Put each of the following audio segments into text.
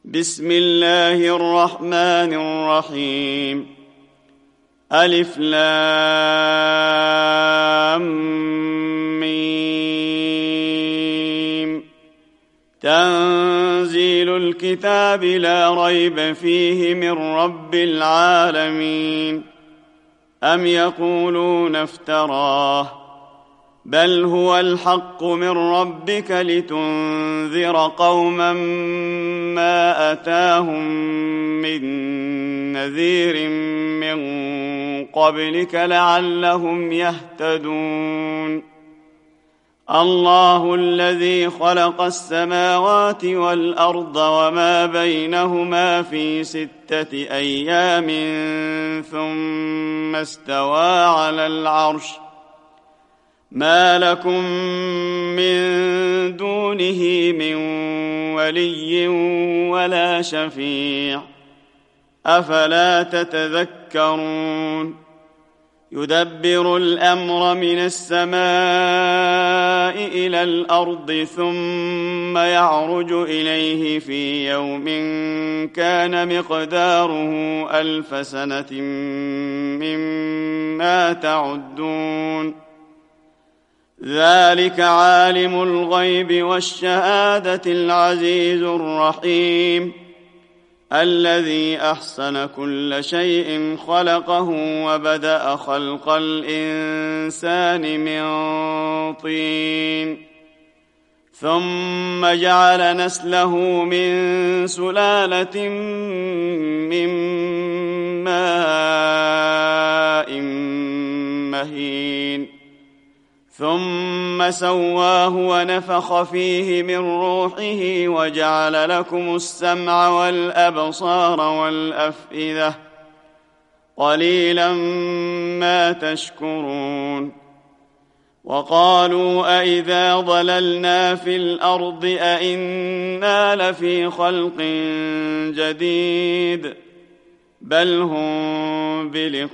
بسم الله الرحمن الرحيم. ألف لام ميم. تنزيل الكتاب لا ريب فيه من رب العالمين. أم يقولون افتراه بل هو الحق من ربك لتنذر قوما ما أتاهم من نذير من قبلك لعلهم يهتدون. الله الذي خلق السماوات والأرض وما بينهما في 6 أيام ثم استوى على العرش ما لكم من دونه من ولي ولا شفيع أفلا تتذكرون. يدبر الأمر من السماء إلى الأرض ثم يعرج إليه في يوم كان مقداره 1000 سنة مما تعدون. ذلك عالم الغيب والشهادة العزيز الرحيم الذي أحسن كل شيء خلقه وبدأ خلق الإنسان من طين ثم جعل نسله من سلالة من ماء مهين ثم سواه ونفخ فيه من روحه وجعل لكم السمع والأبصار والأفئدة قليلا ما تشكرون. وقالوا أئذا ضللنا في الأرض أئنا لفي خلق جديد بل هم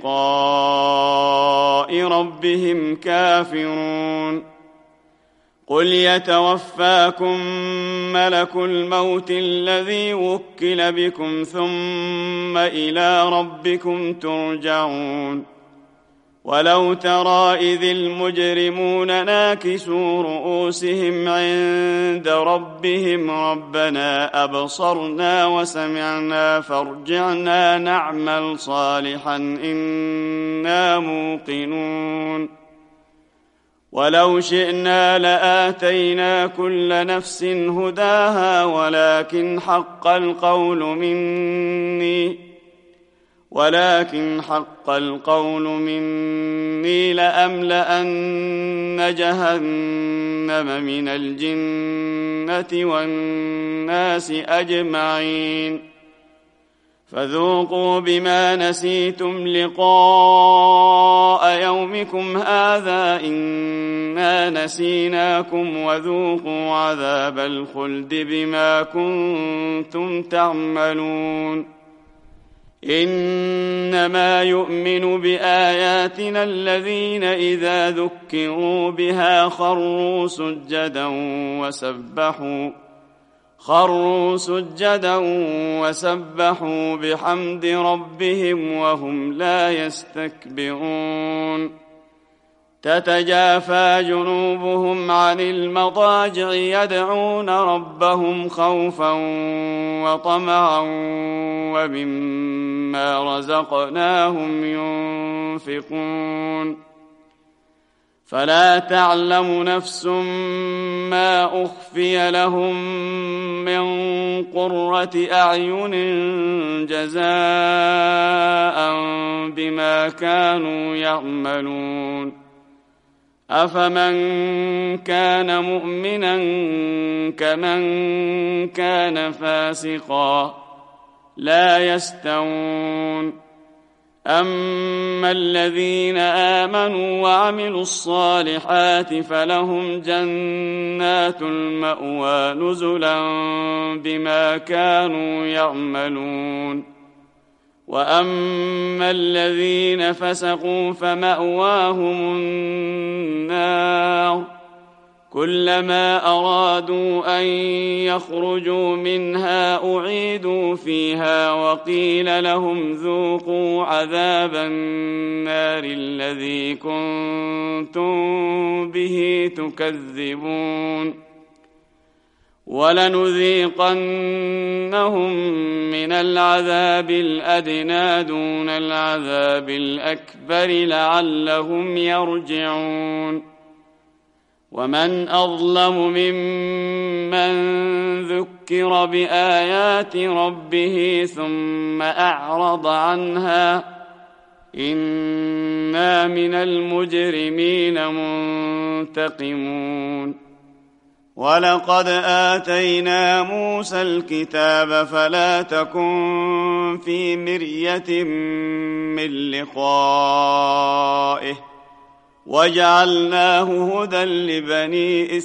بلقاء ربهم كافرون. قل يتوفاكم ملك الموت الذي وكل بكم ثم إلى ربكم ترجعون. ولو ترى إذ المجرمون ناكسوا رؤوسهم عند ربهم ربنا أبصرنا وسمعنا فارجعنا نعمل صالحا إنا موقنون. ولو شئنا لآتينا كل نفس هداها ولكن حق القول مني لأملأن جهنم من الجنة والناس أجمعين. فذوقوا بما نسيتم لقاء يومكم هذا إنا نسيناكم وذوقوا عذاب الخلد بما كنتم تعملون. إنما يؤمن بآياتنا الذين إذا ذكروا بها خروا سجدا وسبحوا بحمد ربهم وهم لا يستكبرون. تتجافى جنوبهم عن المضاجع يدعون ربهم خوفا وطمعا ومما رزقناهم ينفقون. فلا تعلم نفس ما أخفي لهم من قرة أعين جزاء بما كانوا يعملون. أفمن كان مؤمنا كمن كان فاسقا لا يستوون. أما الذين آمنوا وعملوا الصالحات فلهم جنات المأوى نزلا بما كانوا يعملون. وأما الذين فسقوا فمأواهم النار كلما أرادوا أن يخرجوا منها أعيدوا فيها وقيل لهم ذوقوا عذاب النار الذي كنتم به تكذبون ولنذيقنهم من العذاب الأدنى دون العذاب الأكبر لعلهم يرجعون ومن أظلم ممن ذكر بآيات ربه ثم أعرض عنها إنا من المجرمين منتقمون ولقد آتينا موسى الكتاب فلا تكن في مرية من لقائه وجعلناه هدى لبني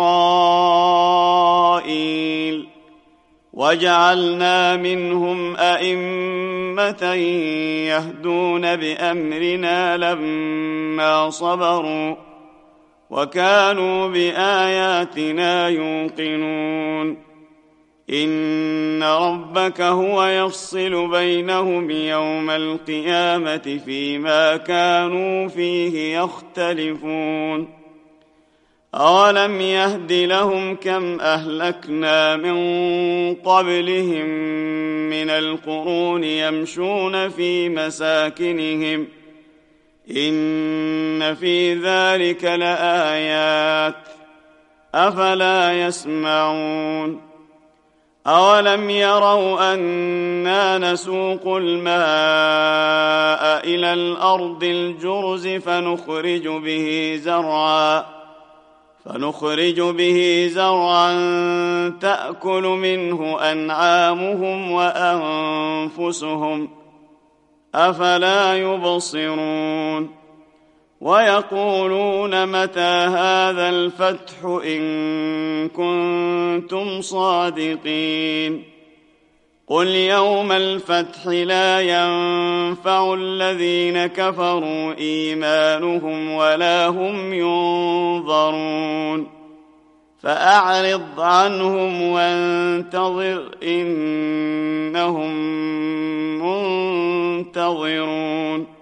إسرائيل وجعلنا منهم أئمة يهدون بأمرنا لما صبروا وكانوا بآياتنا يوقنون إن ربك هو يفصل بينهم يوم القيامة فيما كانوا فيه يختلفون أولم يهد لهم كم أهلكنا من قبلهم من القرون يمشون في مساكنهم إن في ذلك لآيات أفلا يسمعون أولم يروا أنا نسوق الماء إلى الأرض الجرز فنخرج به زرعا تأكل منه أنعامهم وأنفسهم أفلا يبصرون ويقولون متى هذا الفتح إن كنتم صادقين قل يوم الفتح لا ينفع الذين كفروا إيمانهم ولا هم ينظرون فأعرض عنهم وانتظر إنهم منتظرون